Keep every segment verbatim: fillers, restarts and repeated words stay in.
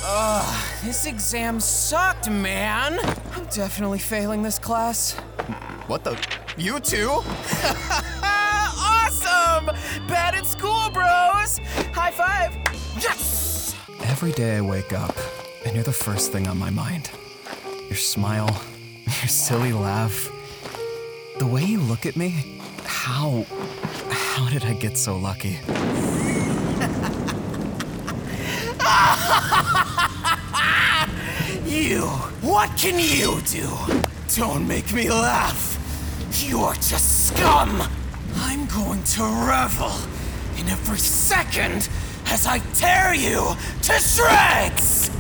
Ugh, this exam sucked, man. I'm definitely failing this class. What the? You too? Awesome! Bad at school, bros! High five! Yes! Every day I wake up, and you're the first thing on my mind. Your smile, your silly laugh, the way you look at me. How, how did I get so lucky? You, what can you do? Don't make me laugh. You're just scum. I'm going to revel in every second as I tear you to shreds.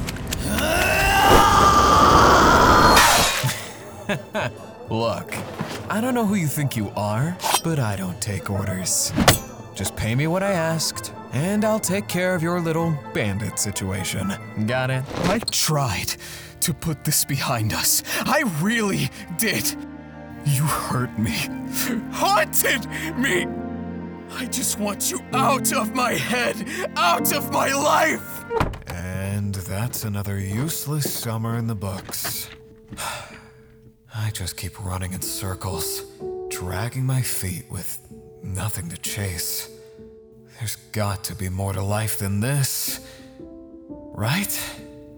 Look, I don't know who you think you are, but I don't take orders. Just pay me what I asked, and I'll take care of your little bandit situation. Got it? I tried to put this behind us. I really did. You hurt me, haunted me. I just want you out of my head, out of my life. And that's another useless summer in the books. I just keep running in circles, dragging my feet with nothing to chase. There's got to be more to life than this, right?